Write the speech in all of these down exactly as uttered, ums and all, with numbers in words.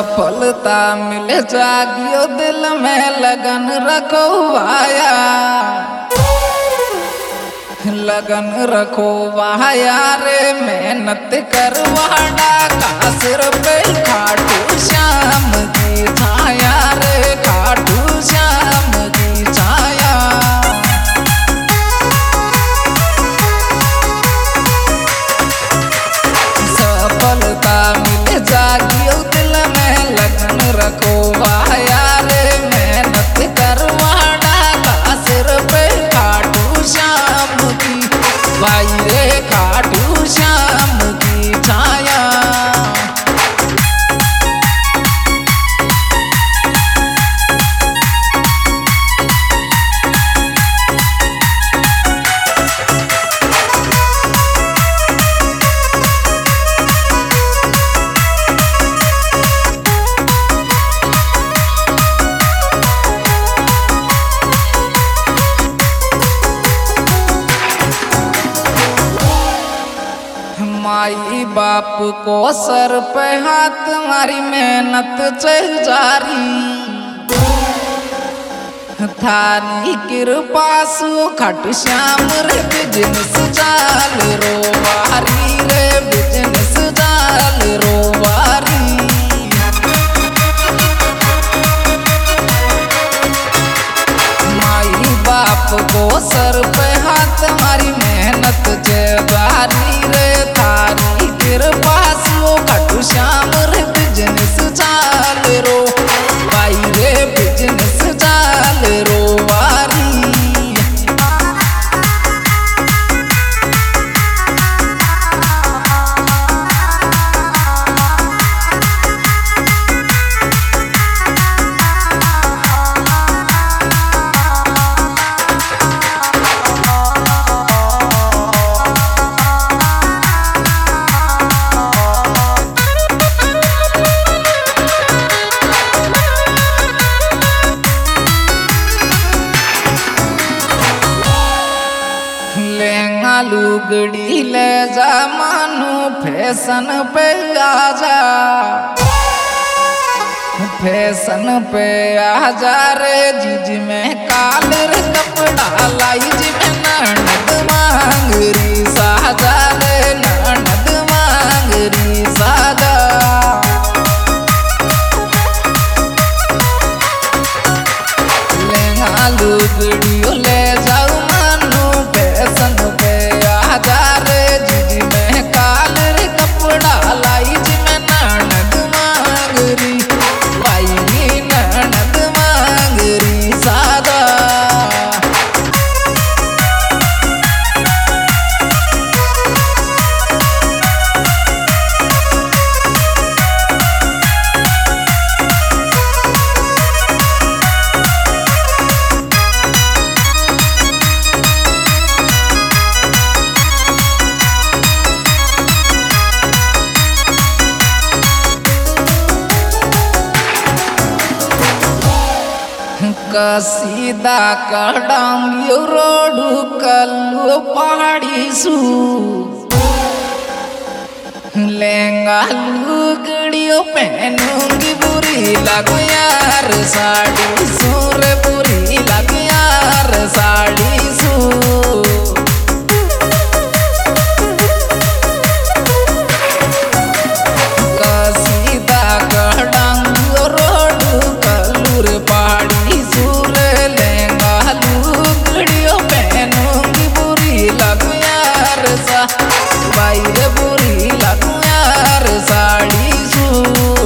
सफलता मिले जागियो दिल में लगन रखो भाया, लगन रखो भाया रे मेहनत करवाड़ा का सिर पे खाटू श्याम की छाया रे खाटू श्याम की छाया। सफलता मिले जागियो दिल में लगन रखो भाया रे मेहनत करवाड़ा का सिर पे खाटू श्याम की भाई रे खाटू श्याम की छाया। माई बाप को सर पे हाथ मारी मेहनत चल जारी, थारी कृपा सु खाटू श्याम रे बिजनेस चाल रो वारी रे बिजनेस चाल रो वारी। माई बाप को सर पे हाथ मारी मेहनत जारी रे थारी कृपा सु खाटू श्याम रे बिजनेस चाल रो भाई रे बिजनेस चाल रो वारी। लेंगा लुगड़ी ले जा मानू फैशन पे आजा, फैशन पे आजा रे जिज में कालर कपड़ा लाई जी में ननद मांगरी साजा रे ननद मांगरी साजा। लेंगा लुगड़ी ले जाऊ मानू फैशन पे आजा रे जिज में कालर कपड़ा लाई जी में ननद मांगरी भाई ननद मांगरी सादा। कसीदा कडांगियो रोडू कल्लू पहाड़ी सू, लेंगा लुगड़ियो पहनूंगी बुरी लगो यार साड़ी सूर बुरी लगो यार साड़ी सू। कसीदा कडांगियो रोडू कल्लूर पहाड़ी सूर लेंगा लुगड़ियो पहनूंगी बुरी लगो यार सा भाई रे बुरी लगो यार साड़ी सू।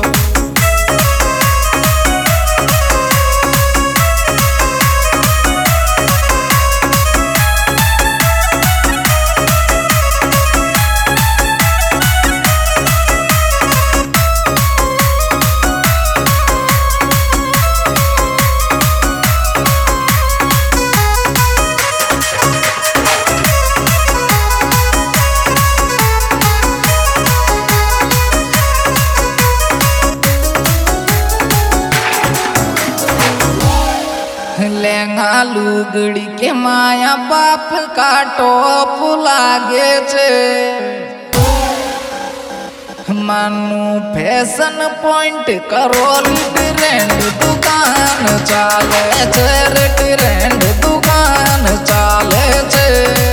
लेंगा लुगड़ी के माया बाप का टोप लागे छे, मानू फैशन पॉइंट करोली ट्रेंड दुकान चाले छे रे ट्रेंड दुकान चाले छे।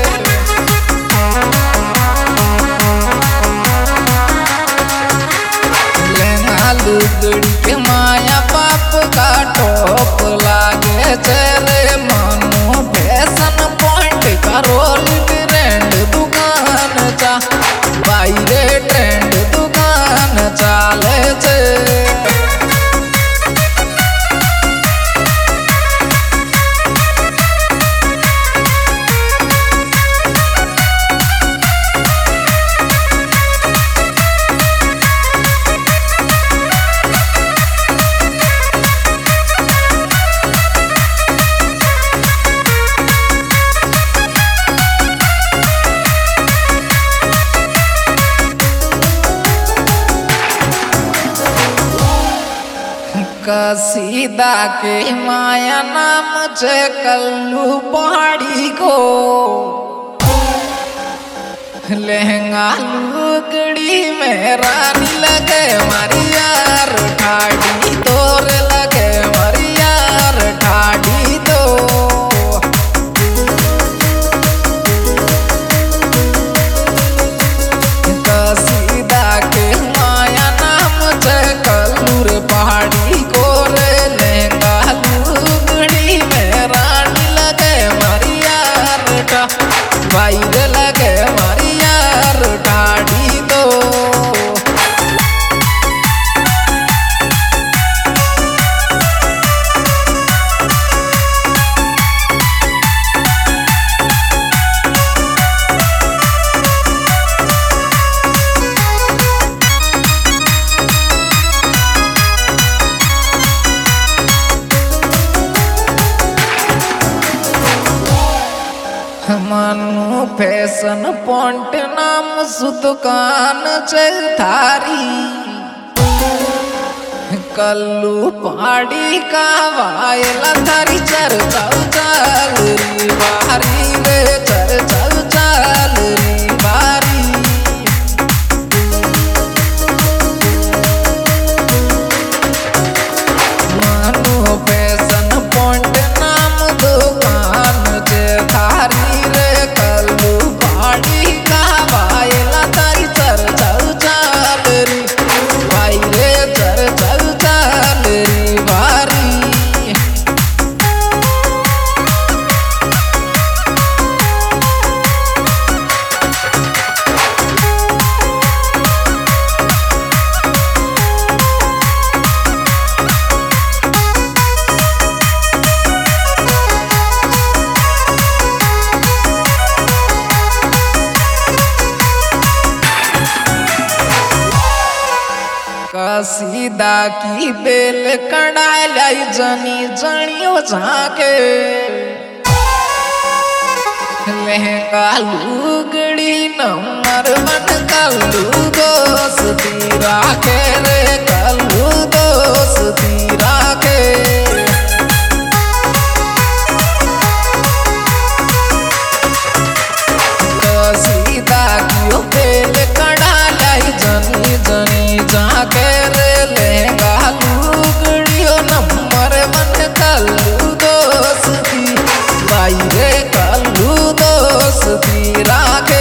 लहंगा लुगड़ी के माया बाप का टॉप लागे छे रे मानू फैशन पॉइंट करोली ट्रेंड दुकान चा बाहरे ट्रेंड दुकान चाले छे। कसीदा के माया नाम छे कल्लू पहाड़ी को लहंगा लुगड़ी में रानी लगे मारी यार ठाड़ी तोर लगे मारी यार ठाड़ी तो। कसीदा के माया नाम छे कल्लू पहाड़ी को लहंगा लुगड़ी में रानी लगे मारी यार बाहर लगे मारी यार ठाड़ी तो। मानू फैशन पॉइंट नाम सु दुकान छे थारी कल्लू पहाड़ी का वायला थारी चर्चा चाल री बारी रे चर्चा चाल री बारी। मानू फैशन पॉइंट नाम दुकान छे थारी कसीदा की बेल कड़ाई जनी जनियो झाके लहंगा लुगड़ी नंबर वन कल्लू दोस्ती राखे रे कल्लू दोस्ती राखे। कसीदा की बेल कड़ाई जनी जनी झाके लहंगा लुगड़ियो नंबर वन कल्लू दोस्ती बाहरे कल्लू दोस्ती राखे।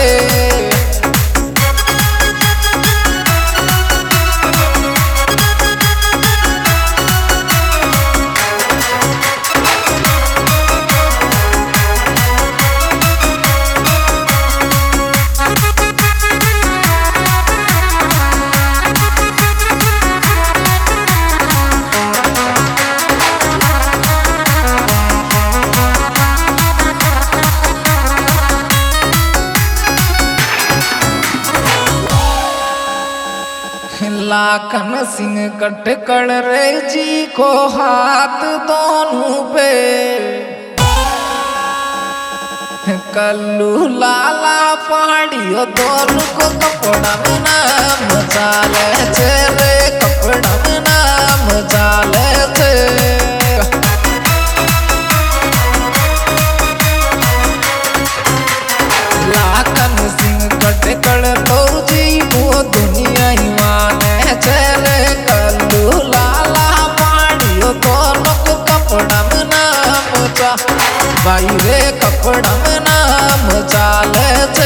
लाखन सिंह कटकड़ रे जी को हाथ दोनों पे कल्लू लाला पहाड़ियों दोनों को कपड़ा में नाम चाले छे रे कपड़ा में नाम चाले छे। लाखन सिंह कटकड़ तो जी वो दुनिया ही भाई रे कपड़ा में नाम चाले छे।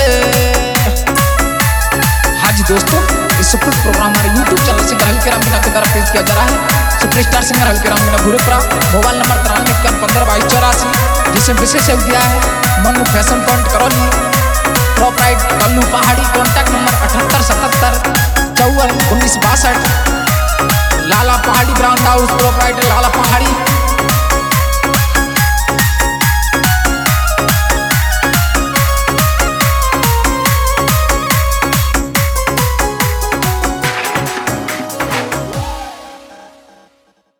हाँ जी दोस्तों, इस सुपर प्रोग्राम हमारे YouTube channel singer Halke Ram Meena के द्वारा पेश किया जा रहा है। Superstar singer Halke Ram Meena Bhurepura, mobile number तिरानवे इक्यावन पंद्रह बाईस चौरासी, जिसे विशेष योग दिया है Manu fashion point Karauli, proprietor Kallu Pahadi, contact number अठहत्तर सतहत्तर चौवन उन्नीस बासठ, लाला पहाड़ी ब्रांड हाउस, प्रोपराइटर लाला पहाड़ी।